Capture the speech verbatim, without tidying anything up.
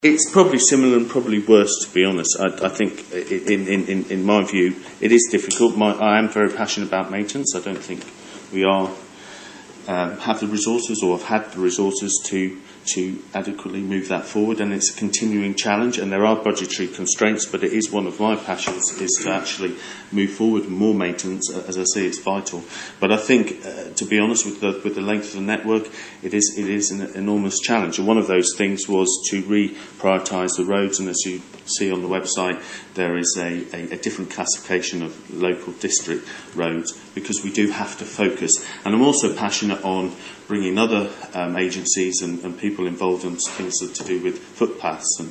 It's probably similar and probably worse, to be honest. I, I think, in, in, in, in my view, it is difficult. My, I am very passionate about maintenance. I don't think we are um, have the resources or have had the resources to to adequately move that forward, and it's a continuing challenge, and there are budgetary constraints, but it is one of my passions is to actually move forward more maintenance. As I say, it's vital. But I think, uh, to be honest, with the with the length of the network, it is it is an enormous challenge, and one of those things was to re-prioritise the roads, and as you see on the website, there is a, a, a different classification of local district roads, because we do have to focus. And I'm also passionate on bringing other um, agencies and, and people involved in things to do with footpaths and